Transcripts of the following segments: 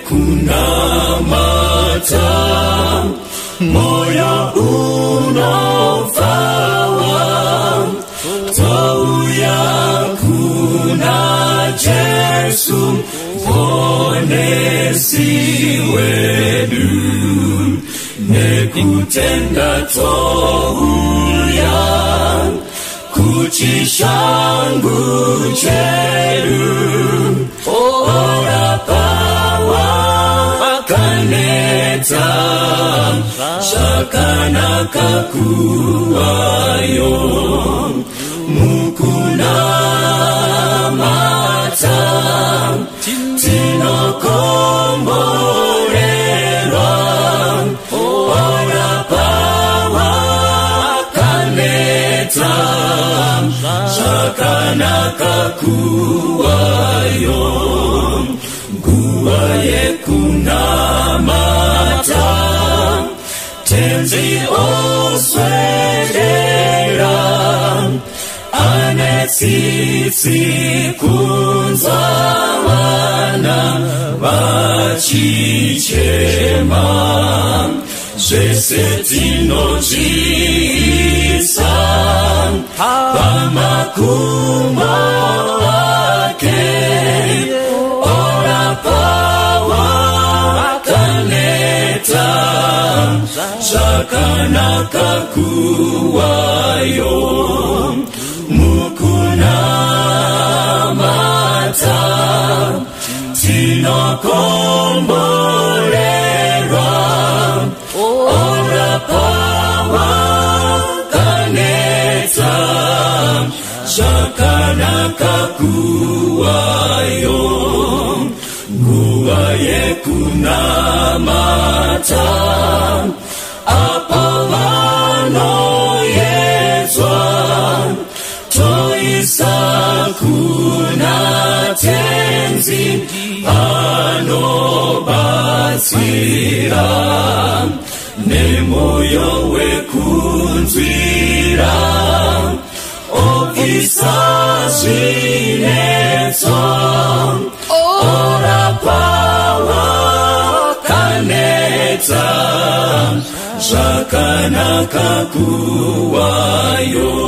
kunamata, moyo unaofawa, tauya kuna Jesu ponesi wedu, nekutenda touya kuchishangu chedu, ora pawa kaneta shakana kakuwayo, mukuna mata tino komborerwa, ora pawa kaneta shakana kakuwayo, nguwaye kunamata tenzi oswedera, anetsitsi kunzawana vachichema, zvese tinozviisa pamakumbo ake, ora pawa kaneta zvakanaka kuwayo, mukunamata tinokomborerwa, ora pawa kaneta zvakanaka kuwayo, nguva yekunamata apo vanoyedzwa, toisa kuna tenzi anobatsira, nemoyo wekunzwira obvisa zvinetso, ora pawa kaneta zvakanaka kuwayo,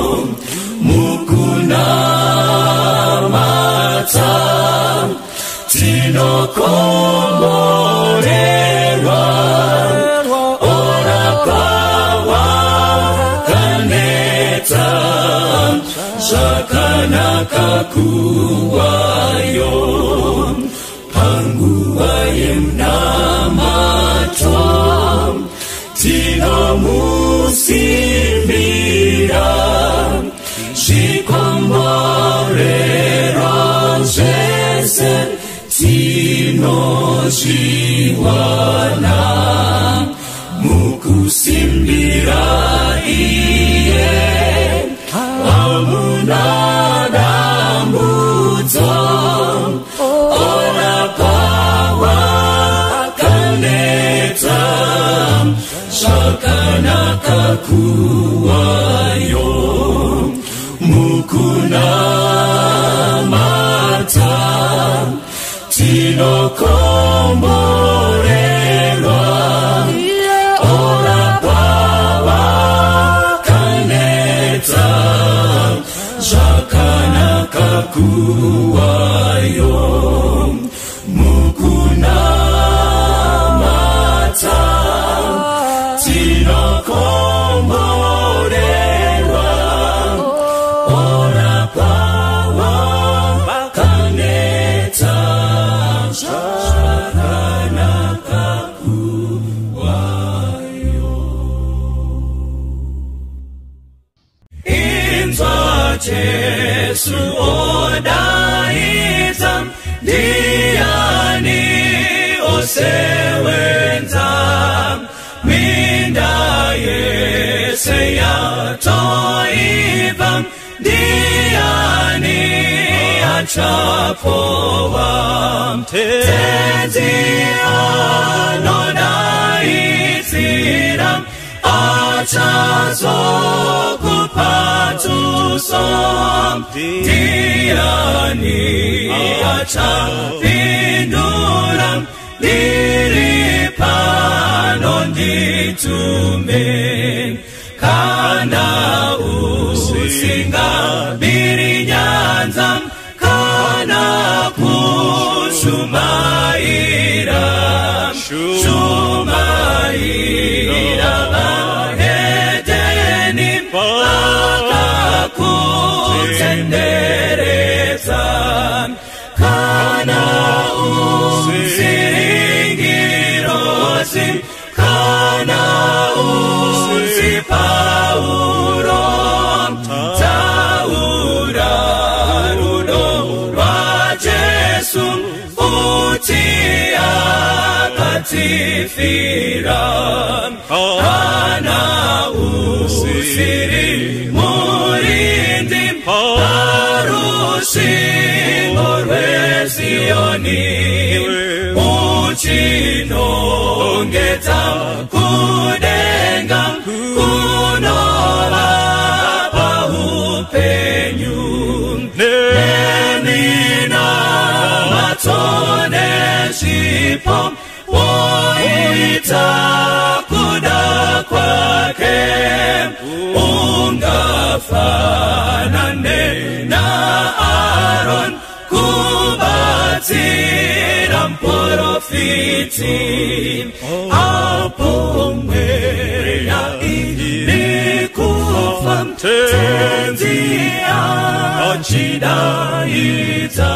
mukunamata tinokomborerwa, ora pawa kaneta zvakanaka kuwayo, panguva yemunamato tinomusimbira, zvikomborero zvese tinozviwana, mukusimbira iye hamuna dambudzo, ora pawa kaneta zvakanaka kuwayo, mukunamata tinokomborerwa, ora pawa kaneta zvakanaka kuwayo, mukunamata tinokomborerwa, ora pawa kaneta zvakanaka kuwayo. Inzwa Jesu odaidza, ndiani osewenza minda yese yatoiva, ndiani achapowa tenzi anodaidzira, achazokupatuso, ndiani achapindura, ndiri pano nditume, kana usingabiri nyanza, kana kushumaira bahedeni akakutendereza, kana usiringirosi, kana usipaulo, taura rudo rwa Jesu utia katifira, kana usiri murindi parushingo rwesioni, uchinongeta kudenga kunola paupenyu, nemina matone shipo woita kuda kwake, ungafanane na Aaron kubatira mporofiti, hapo mweya ilikufa tenzia chidaita,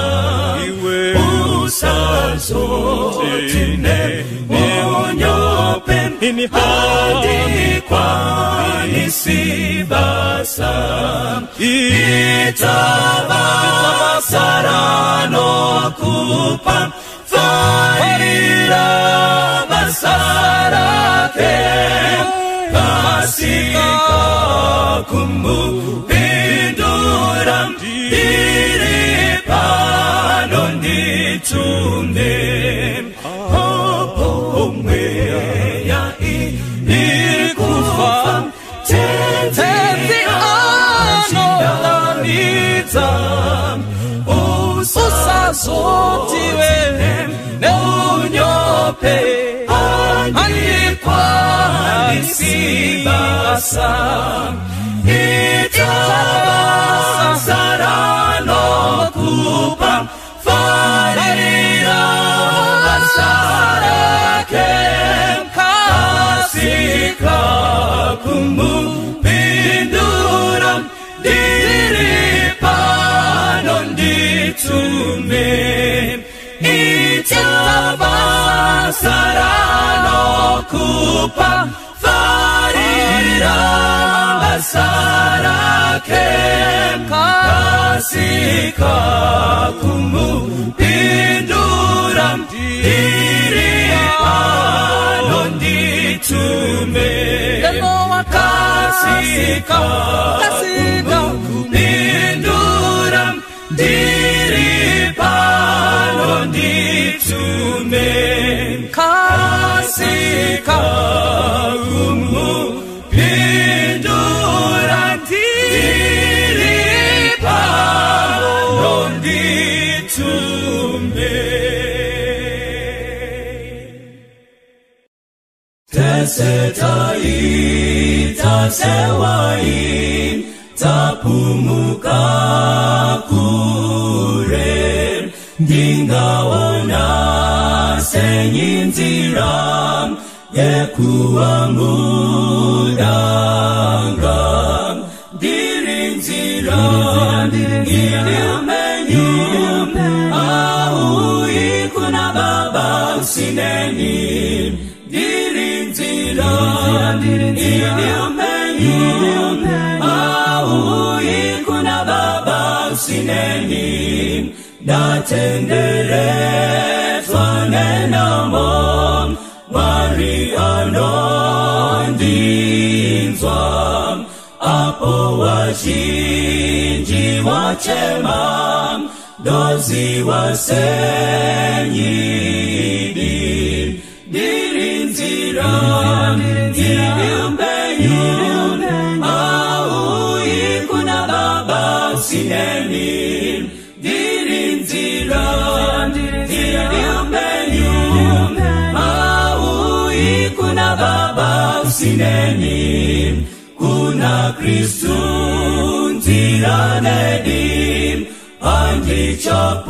usazotine monyope hadi kwa nisibasa, itabasarano kupa faira basarake, kasika kumupindura diri pano nditume, hopo mweya ilikufa tenzi anolanita, usazotiwe neunyope andikwa nisibasa, itabasarano kupa farira basarake, kasika kumupindura diri pano nditume, itabasarano kupa farira basarake, kasika kumupindura diri pano nditume, kasika kumupindura diri pano nditume, kasika kumupindura diri pano nditume. Tesetai tasewai tapumuka kure, ndingaona senyinzira yekuwa mudanga, dirinzira iliumenyu au ikuna baba usineni, dirinzira iliumenyu au ikuna baba usineni, datendere twanenamo Mariano ndinzwa, apo wachinji wachema, dozi wasenyidi, dirinzira iliumbenyu au ikuna baba usineni, dirinzira iliumbenyu kuna Baba usineni, kuna Kristu ntiranedi, andi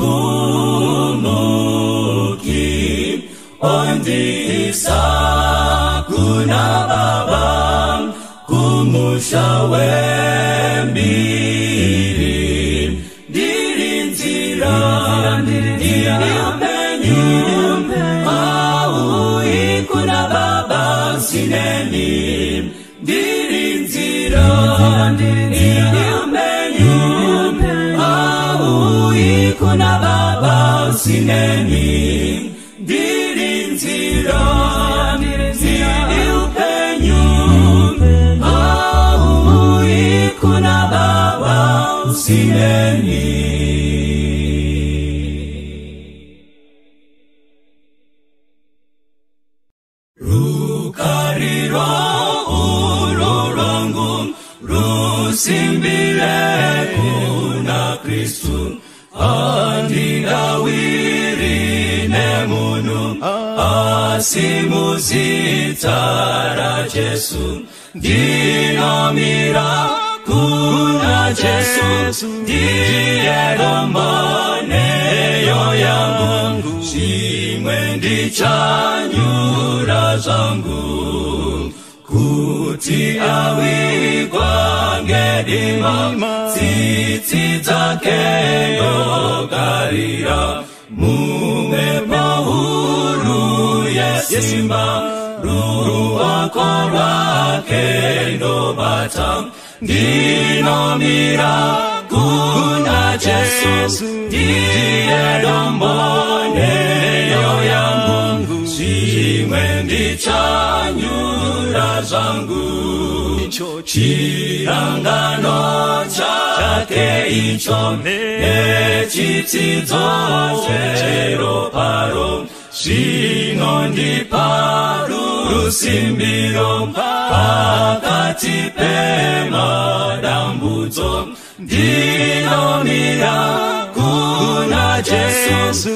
chapumuki, ondi isa kuna Baba kumushawembiri, dirinzira diri upenyu, aui kuna Baba usineni, dirinzira diri upenyu, aui kuna Baba usineni, dirinzira diri upenyu, aui kuna Baba usineni. Rukariro urorangu, rusimbile kuna Kristu, andinawiri nemunu, asimuzitara Jesu, dinamira kuna Jesu, dieromaneyo yangu, shimwendi chanyura zangu, kuti awi kwangedima, titi zake yogarira, mume pahuru yesimba, ruwa wake ndobata, dinamira kuna Jesu, dieromaneyo yangu, shimwendi chanyura zangu, chirangano chake icho, nechitidzo chero paro, shinondi paru rusimbiro, pakati pemadambudzo, dinomira kuna Jesu,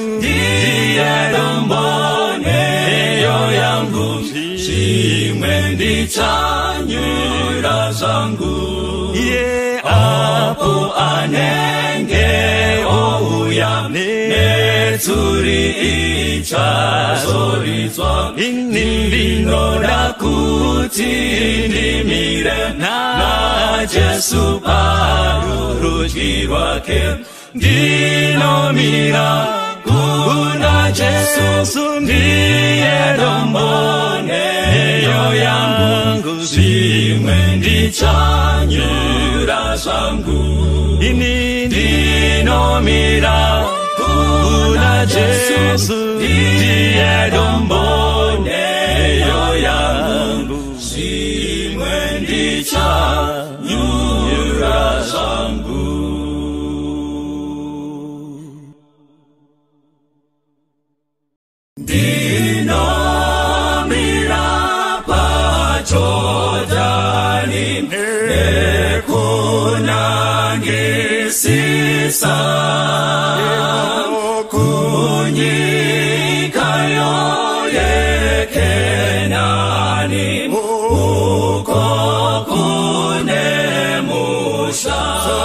dieromaneyo yangu, shimwendi chanyura zangu, apo anenge ouya, neturi ichazoritswa, ndinoda kuti ndimire na Jesu parudyi rwake, ndinomira kuna Jesu, dieromaneyo yangu, shimwendi chanyura zangu, ndinomira kuna Jesu, dieromaneyo yangu, shimwendi chanyura zangu. Dinomira pachotani, nekunangisisa, kunyikayo yekenani, uko kunemusha,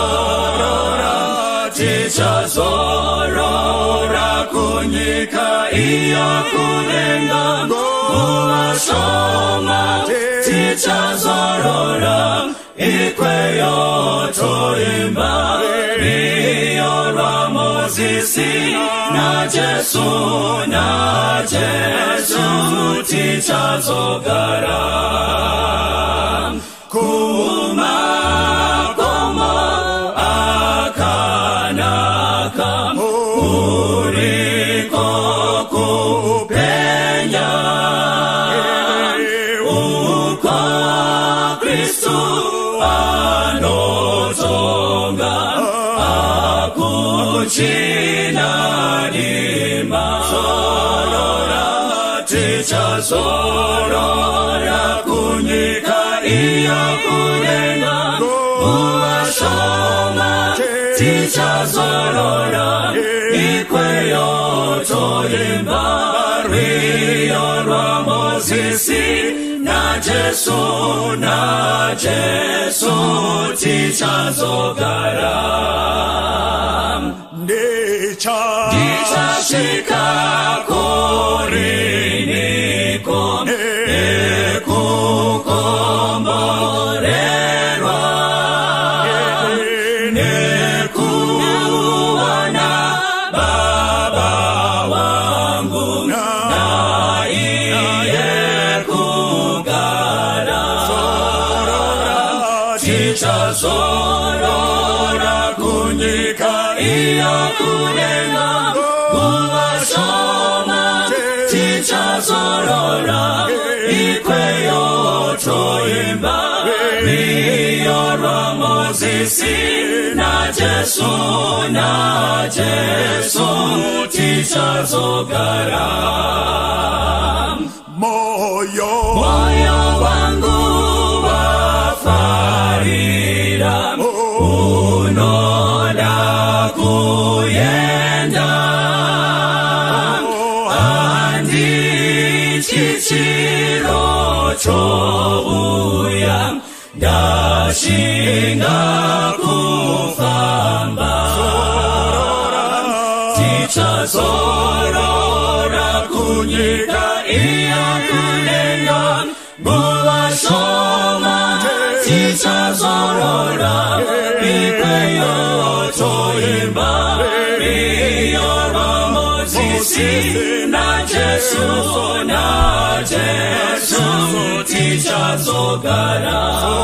tichazorora kunyika iyo kulenga, kuwashoma tichazorora, ikweyo toimba, iyo Mozisi na Jesu tichazogara, kuma koma akanaka, uriko kupenya, uko Kristu anotonga, akuchina dima, sorora tichazorora kunyika iyo kulenga, uwashoma tichazorora, ikweyo toimba, rio rwa Mozisi Jesu tichazogara ndichashika koriniko nekukomborerwa nekuwana Baba wangu na iye kugara tichazorora kunyika iyo kulenga kuwashoma tichazorora ikweyo toimba miyorwa Mozisi na Jesu tichazogara moyo wangu wafarira unoda kuyenda andi chichiro chouya ndashinga kufamba tichazorora kunyika iya kulenga buwashoma tichazorora ikweyo toimba miyorwa Mozisi na Jesu tichazogara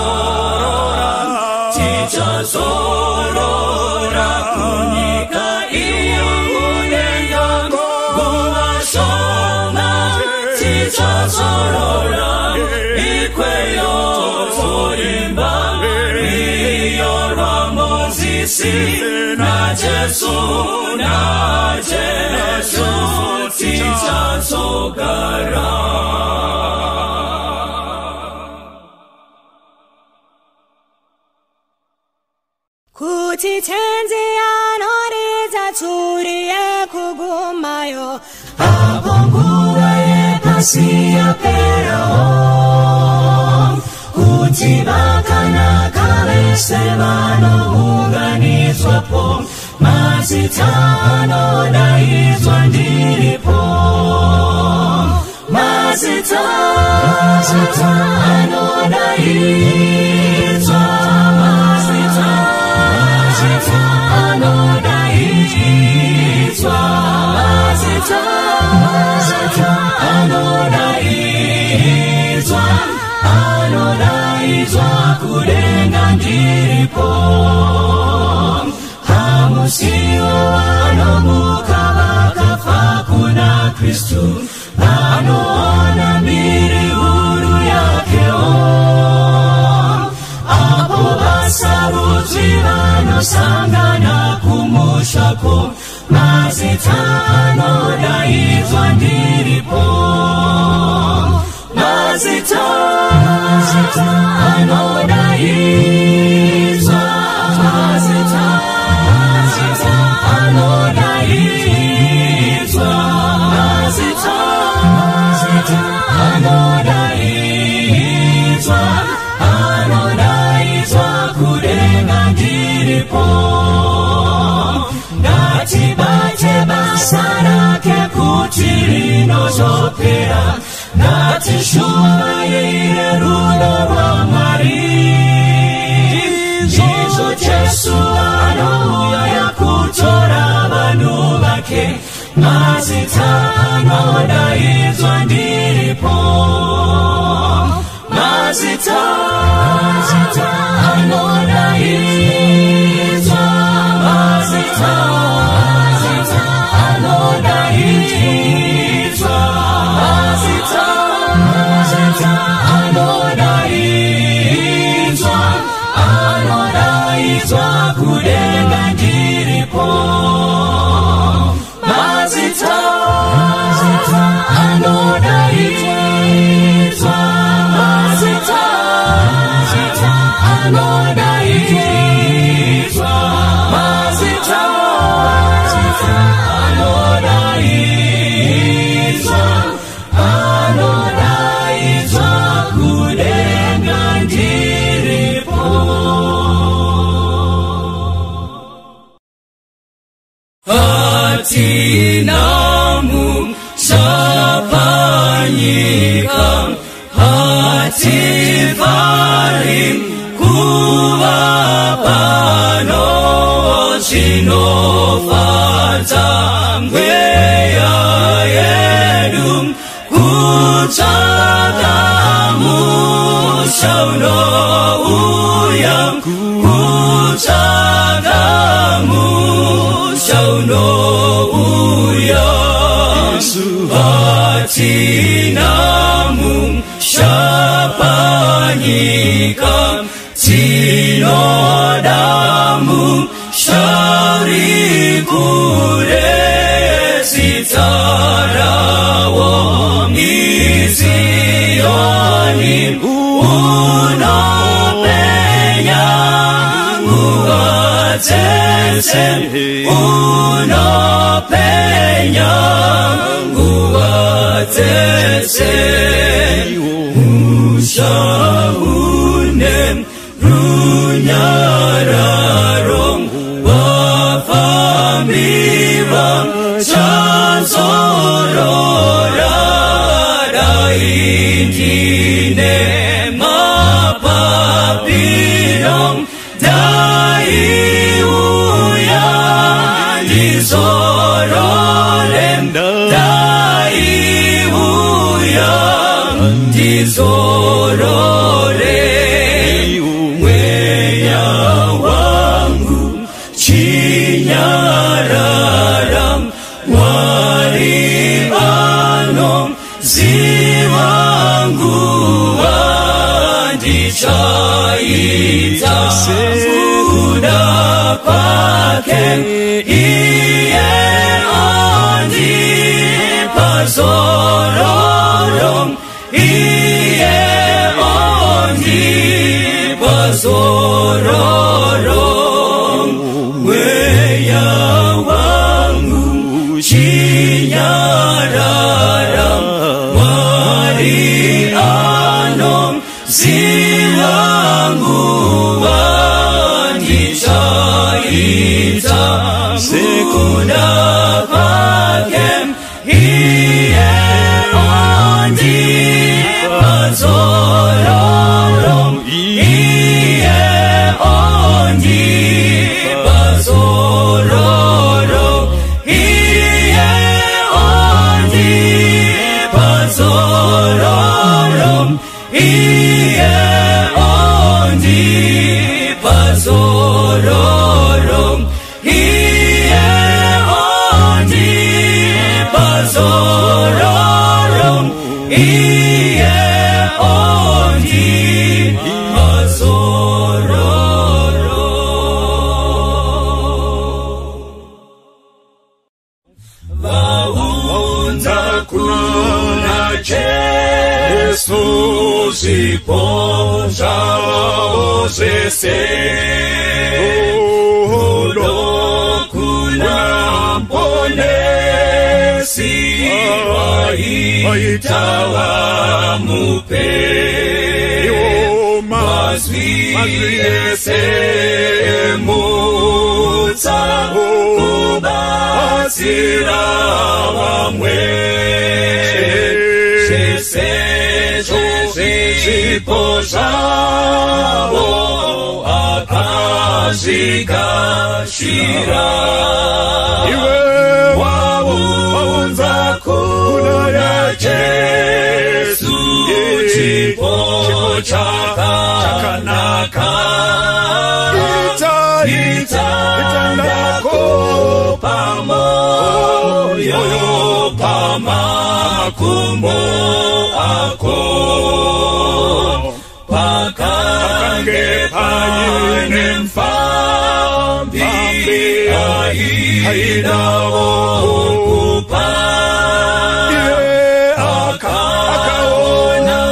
tichazorora kunyika iyo kulenga buwashoma tichazorora ikweyo toimba miyorwa Mozisi na Jesu tichazogara kuti tenzi anoriza turiye kugumayo apo nguva yepasi yaperawo kuti vakanaka vese vanounganidzwapo mazita anodaidzwa ndiripo mazita anodaidzwa mazita anodaidzwa mazita anodaidzwa kudenga ndiripo hamusiwo vanomuka vakafa kuna Kristu vanoona mbiri huru yakewo apo vasarudzwi vanosangana kumushako mazita anodaidzwa ndiripo mazita anodaidzwa mazita anodaidzwa mazita anodaidzwa kudenga ndiripo ngatibate basa rake kuti rinozopera ngatishumaire rudo rwa Mwari Jesu anouya kutora vanhu vake mazita anodaidzwa ndiripo mazita anodaidzwa mazita anodaidzwa mazita anodaidzwa kudenga ndiripo mazita anodaidzwa mazita anodaidzwa Hatinamu sapanyika hatifarim kuwapano sinofata mweya yedum kutagamu sauno uyam kutagamu sauno uyam hatinamu sapanyika tinodamu sharikure sitarawo izionim unopenya nguatesen unopenya nguatesen ushahunem runyararong wafamivam chansorora daikine mapapirong daiuya disorolem daiuya disorole mweya wangu chinyararam wari anom ziwangu andichaita muda kwake iye andipazororom iye andipazororom mweya wangu chinyararam wari anom ziwangu andichaita muda kwakem iye andipazororom iye andipazororom iye andipazororom iye andipazororom iye andipazororom iye andipazororom vaunza kuna Jesus iponza ozese kuna mponesi waitawa mupe mazviese mutsa kubatsira vamwe zvipo zvavo akazvikashira waunza kuna Jesu chipo chakanaka itandako pamoyo pamakumbo ako pakange paine mfambi ainawo kupa akaona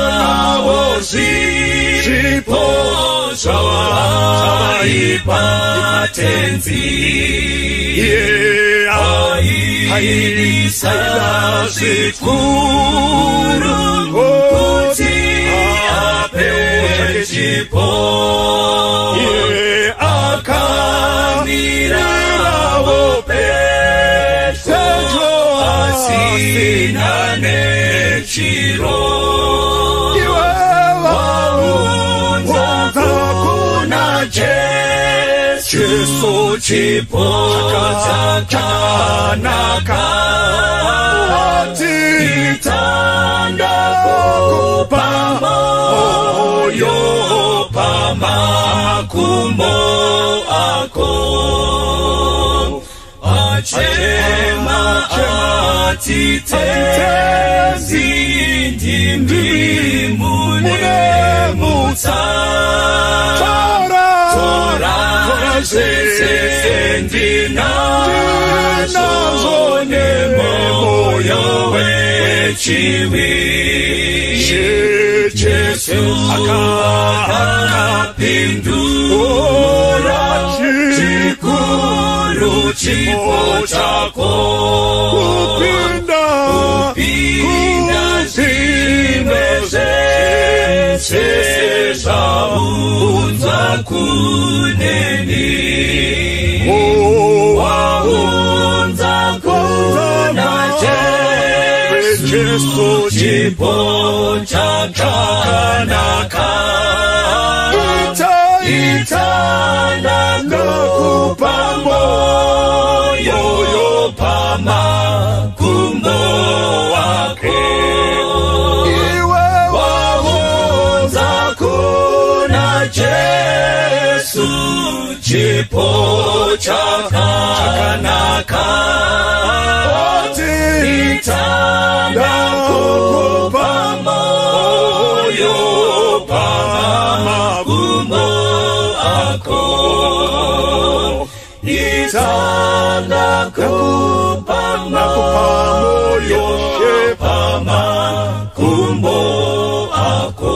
zvipo zvaipatenzi aisa zvikuru kuti ape chipo akamira sinane chiro waunza kuna Jesu chipo chakanaka itanda kukupa moyo pama kumbo ako achema atitenzi ndimbi mune muta tora sendina nazone moyo wechiwi Jesu akapindura chikuru chipo chako kupinda zimeze sesaunza kuneni waunza kuna Jesu chipo chakanaka itanda kukupa moyo pama kumbo wake iwe waunza kuna Jesu chipo chakanaka itanda kukupa moyo pama kumbo ako itanda kukupa moyo pama kumbo ako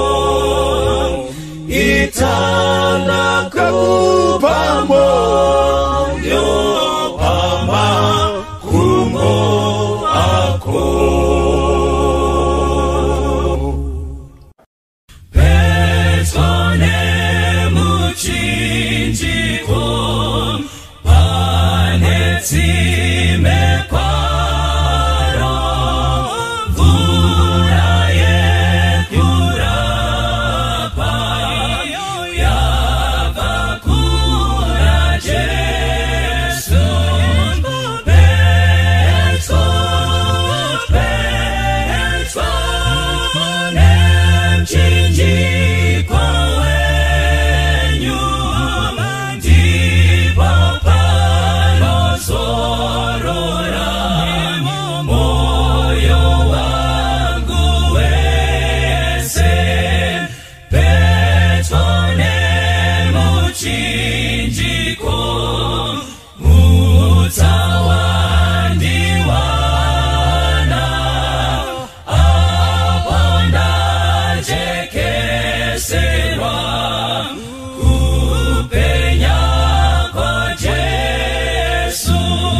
itanda kukupa moyo pama kumbo ako petone muchinjiko panetsime kwaro mvura yekurapa yava kuna Jesu nemchinjiko wenyu ndipo panozorora moyo wangu wese petone muchinjiko mutawandiwana aponda jekeserwa kupenya kwa Jesu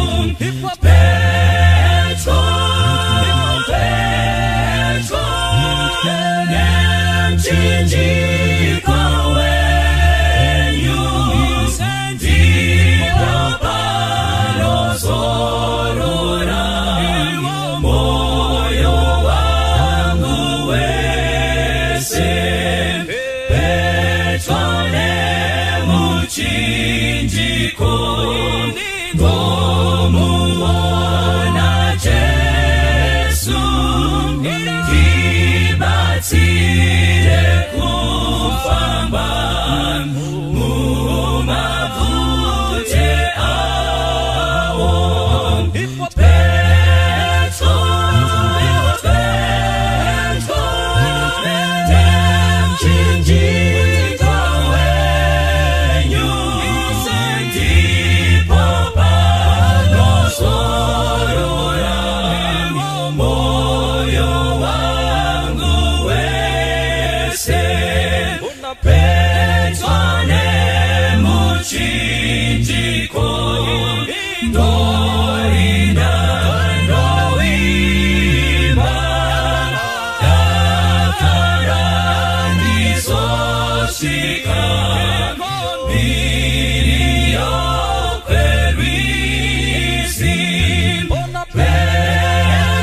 Petro nemchinjiko wenyu ndipo panozorora moyo wangu wese petone muchinjiko ndomuona Jesu ndibatsire kufamba mumavute awo Petro nemchinjiko wenyu ndipo panozorora moyo wangu wese Petro nemuchinjiko ndoimba yakandizosika miriyo kwerisi Petro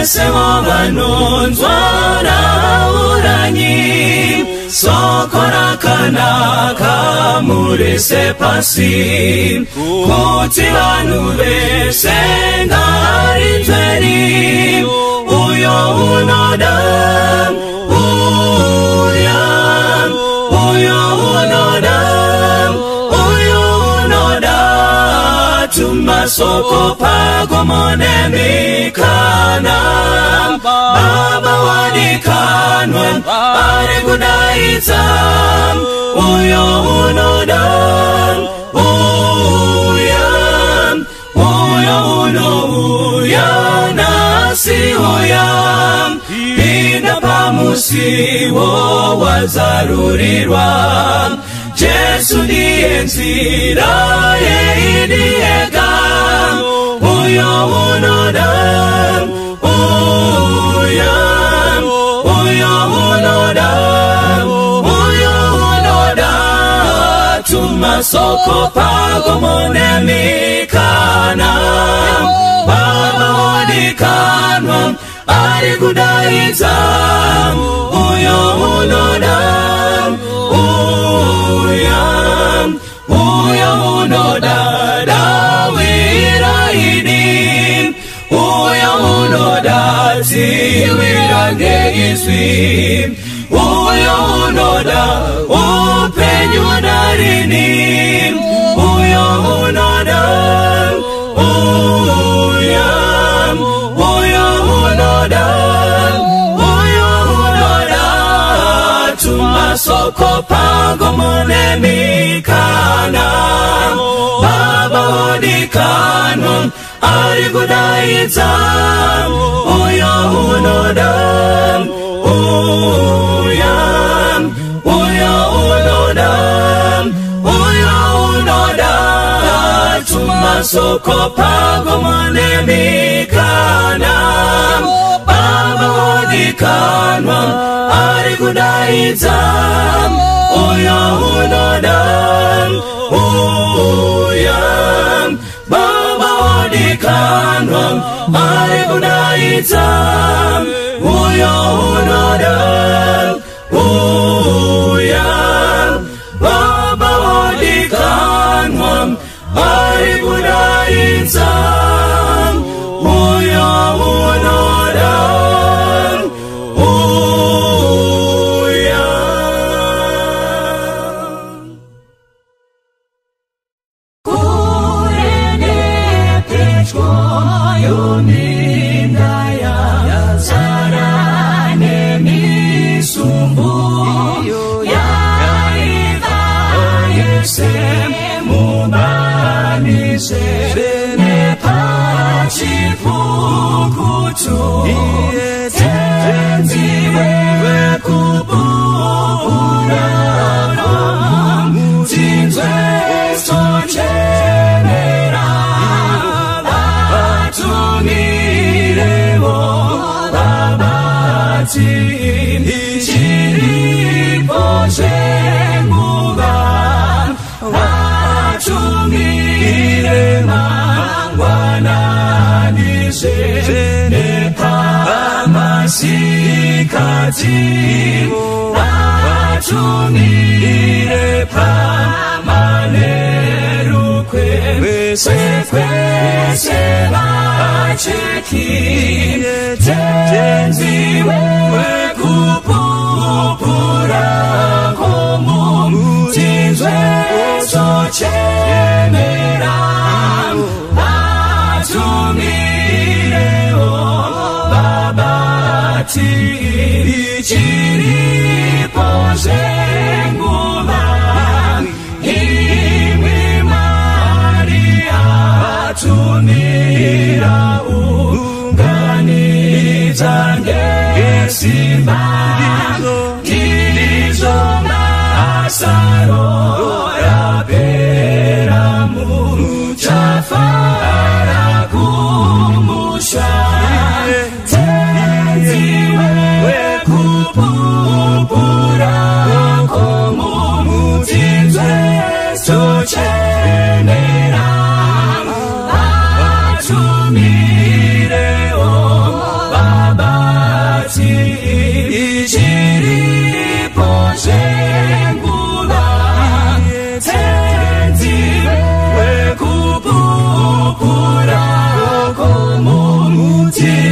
mwese mubanonzwana uranyi sokorakana kamurese pasi kuti vanhu vese ngari nzveri uyo unoda tumasoko pagomonemikana baba wadikanwa ari kudaidza uyo unoda uyo unouya nasi uya pinda pamusiwo wazarurirwa Jesu ndiye nzira yeidiyega uyo unoda tumasoko pagomonemikana baba wadikanwa ari kudaidza uyo unoda uyo unoda dawiraini uyo unoda ziwirangeizwi uyo unoda upenyunarini uyo unoda tumasoko pagomonemikana baba wadikanwa ari kudaidza uyo unoda tumasoko pagomonemikana baba wadikanwa ari kudaidza uyo unoda baba wadikanwa ari kudaidza uyo unoda baba wadikanwa ari kudaidza uyo unoda vatumire pamanerukwe kwese vacheki tenziwe kupupura komutinzwe sochemera vatumirewo babati chiripo zvenguva imwe Maria vatumira unganidza ngesimba ndizvo masaro rapera muchafara kumusha tenziwe kupupura komutinzwe sochemera vatumirewo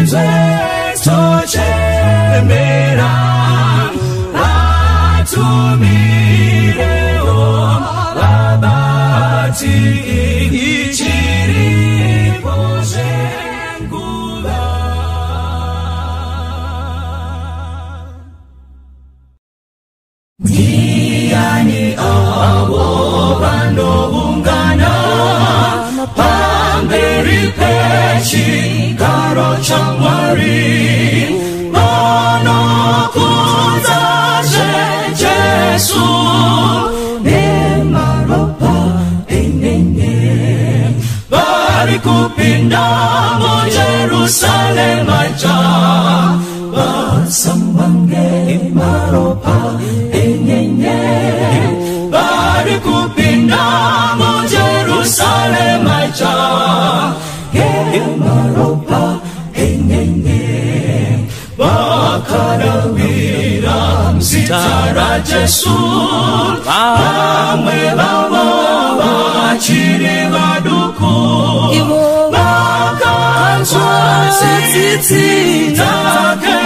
Inzwe tochemera atumireo babati ichiripo zhenguva. Ndiani avo vanoungana pamberi pechigaro cha Mwari vanokudza Jesu nemaropa enene vari kupinda muJerusalema ja vasambange maropa enene vari kupinda muJerusalema ja maropa enene vakarawira mzita ra Jesu vamwe vavo vachiri vaduku vakanzwa tsitsi dzake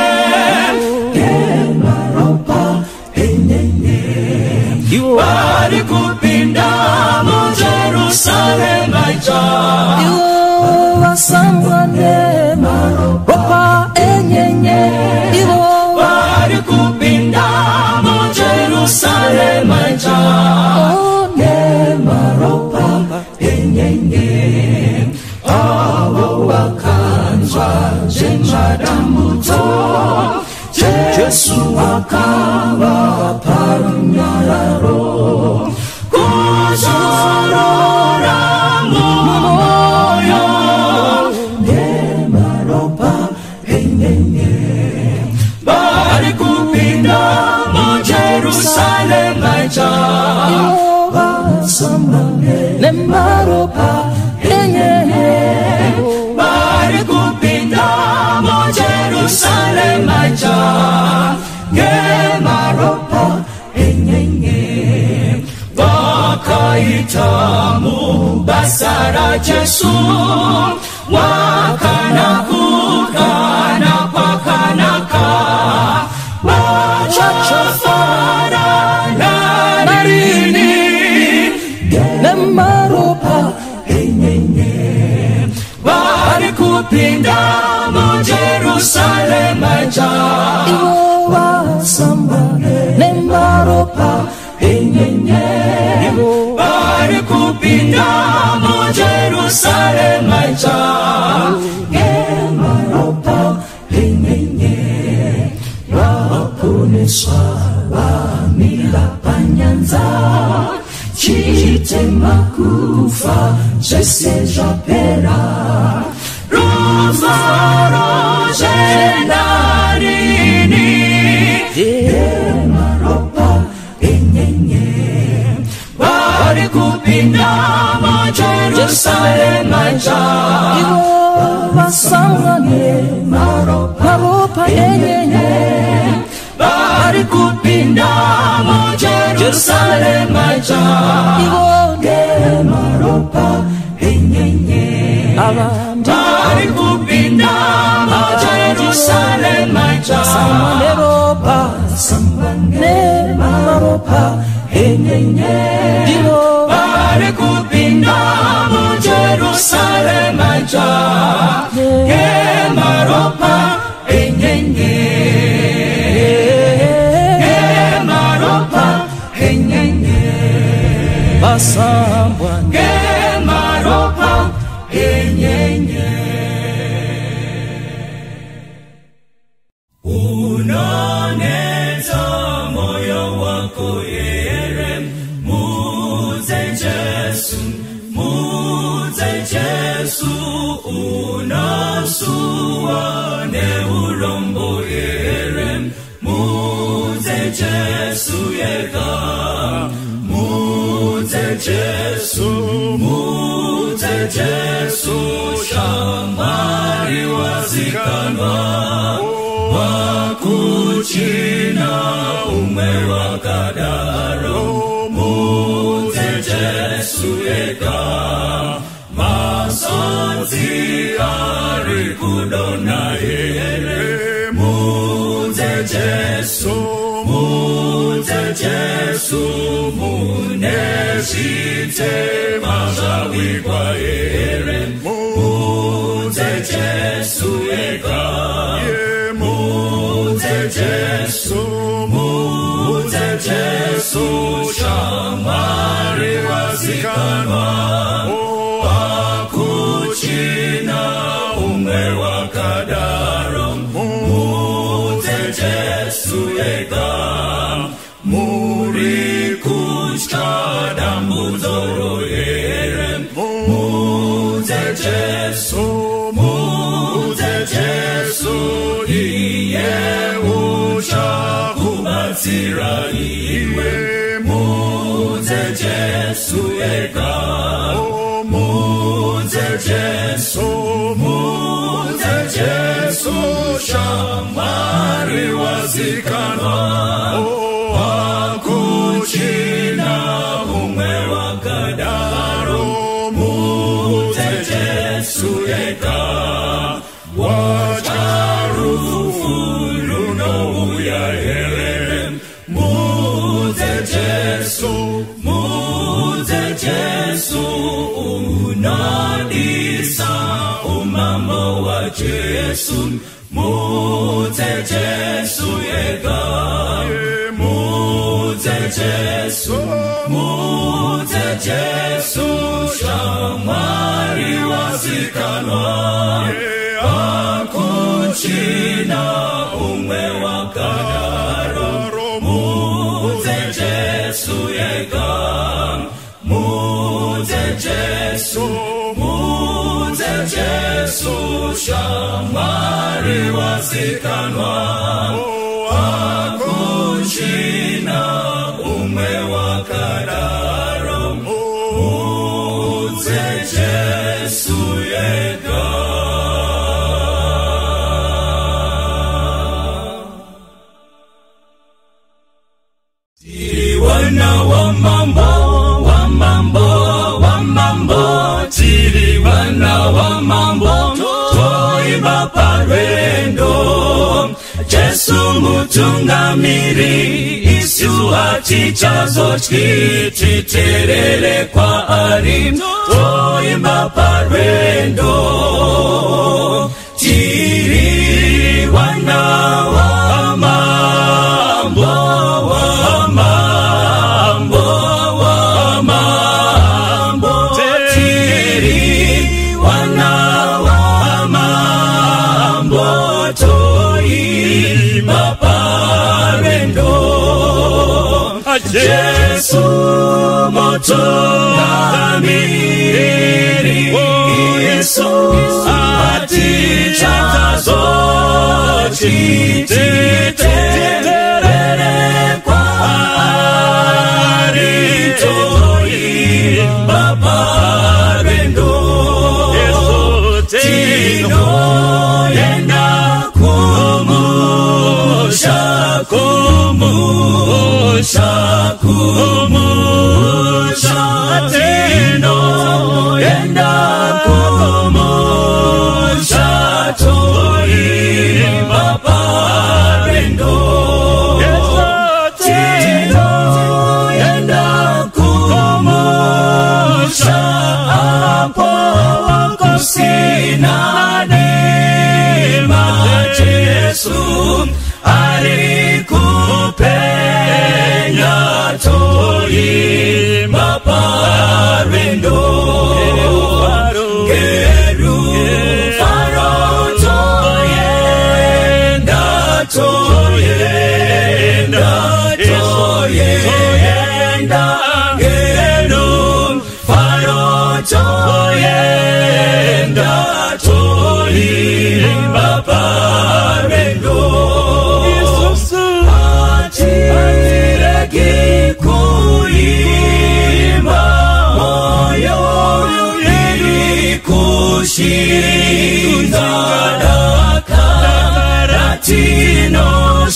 maropa enene vari kupinda muJerusalema ja vasangane maropa enyenye vari kupinda muJerusalema ja maropa enyenye avo vakanzwa zvemadambudzo Jesu akavapa runyararo kuzorora mumwoyo nemaropa enyenye vari kupinda muJerusalema ja vasambange nemaropa enyenye vari kupinda muJerusalema ja nemaropa enyenye vakaita mubasa ra Jesu wakanakukana kwakanaka vachafarana narini nemaropa enyenye vari kupinda muJerusalema ja vasambange nemaropa enyenye vari kupinda muJerusalema ja maropa enyenye vaponeswa vamila panyanza chitema kufa zvese zvapera ruvaro zvenarini maropa enyenye vari kupinda muJerusalema ja vasangane maropa enyenye vari kupinda muJerusalema ja maropa enyenye vari kupinda muJerusalema ja nemaropa enyenye vari kupinda muJerusalema ja maropa enyenye maropa enyenye vasambwange maropa enyenye. Unoneta moyo wako yere muze Jesu unasuane urombo yere muze Jesu yeka muze Jesu shambari wazikanwa wakuchina umwe wakadaro muze Jesu yeka masonzi ari udona here Muze Jesu Muneshite mazawikwa here Muze Jesu eka Muze Jesu shamari wazikanwa Akuchina umwe wakadaro Muze Jesu eka Muri kuchkada muzoro here Muze Jesu iye ucha kubatsira iwe Muze Jesu eka Muze Jesu shamari wazikanwa Akuchina umwe wakadaro Muze Jesu eka Wacharufu luno uya here Muze Jesu unadisa umambo wa Jesu Muze Jesu eka Muze Jesu shamari wazikanwa Akuchina umwe wakadaro Muze Jesu eka Muze Jesu shamari wazikanwa Akuchina umwe wakadaro Muze Jesu eka Wana wa mambo Tiri wana wa mambo Toiba parendo Jesu mutungamiri Isu atichazo chititerele kwa arim Toiba parendo Tiri wana wa mambo Jesu mutungamiri Yesu atichazo chititerele kwa aritoimba parendo Tino yenda kumusha Tino yenda kumusha toimba parendo Tino yenda kumusha apo kusina nema Jesu alikupenya toimba parendo Geru faro toyenda Geru faro toyenda toimba parendo Kushinda karatino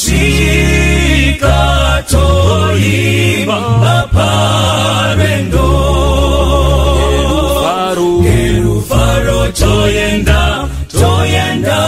shika toimba parendo Geru faro toyenda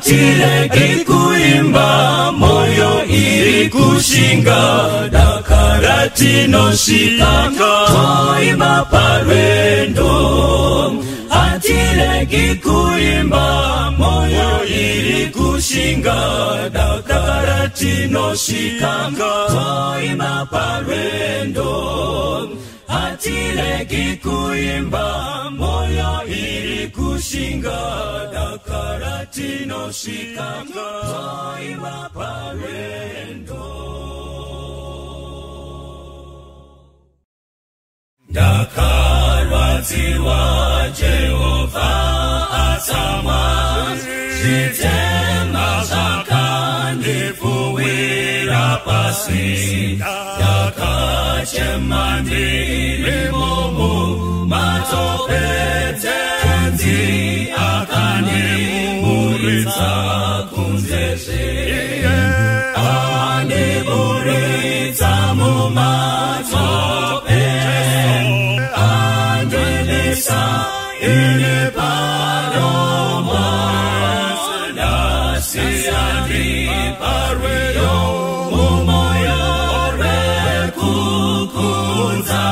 hatileki kuimba, moyo iri kushinga, dakarati noshika, toimba parwendo. Hatileki kuimba, moyo iri kushinga, dakarati noshika, toimba parwendo. Hatileki kuimba, moyo iri kushinga, dakarati noshika, toimba parwendo. Dakarati wa Jehova atama, zitema zakandifuwira pasi, dakachemandiri momu matopetenzi, akaniburitsa kunzeze, andiburitsa mumatope, andelisa ini paroma, nasi andi parweyo, umoyo rekukunza,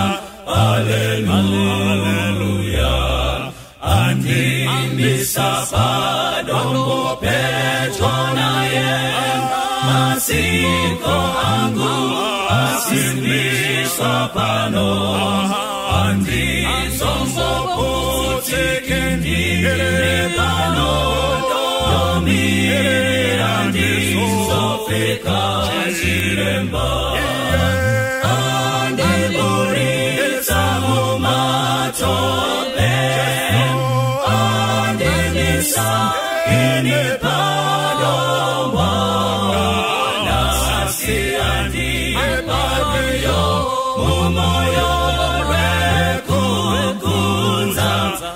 Hallelujah. Andi misapadombo pechonaye, masiko angu asimisapano, andi sombo putikini pano, domi andi sofika jiremba, andi burita mumatope, andi nisa ini padomo, nasi andi parweyo, umoyo rekukunza,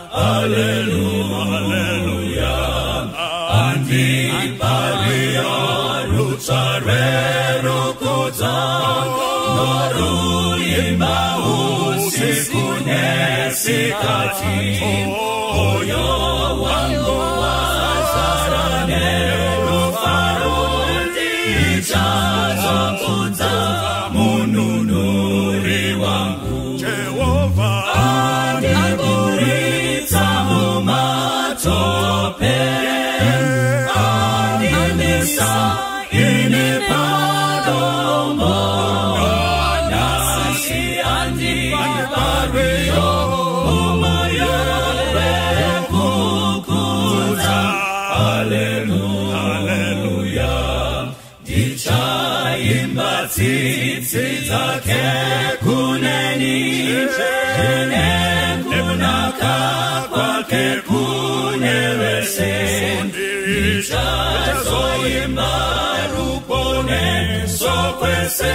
Hallelujah. Andi parweyo rutsare rukuza, noru imba usiku nesikati, oyo wangu wazarane rufaro, ichazo kunza mununuri wangu Jehova, andiburitsa mumatope, andinisa ini padomo, nasi andi parweyo, umoyo rekukunza, Hallelujah. Dichaimba tsitsi zake kuneni, jene kunaka kwake kunewese, dichazoimba rupone sokwese,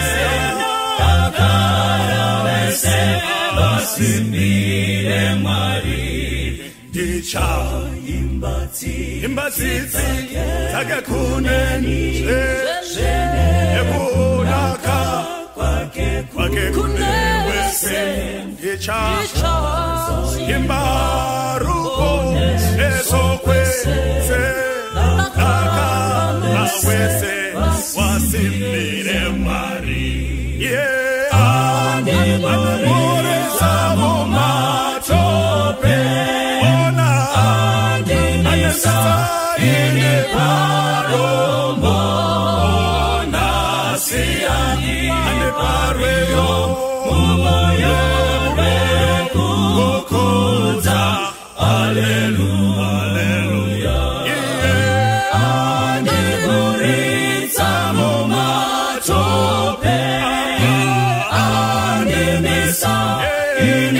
takarawese basimile mwari. Dichaimba tsitsi zake kuneni, jene kunaka kwake kunewese, Imbaruko esokwese Awese wasimire mari, Adibore samu matope, Adinisa ini parombo, Nasi ani parweyo, umoyo rekukunza, Hallelujah. Adiburitsa mumatope, adinisa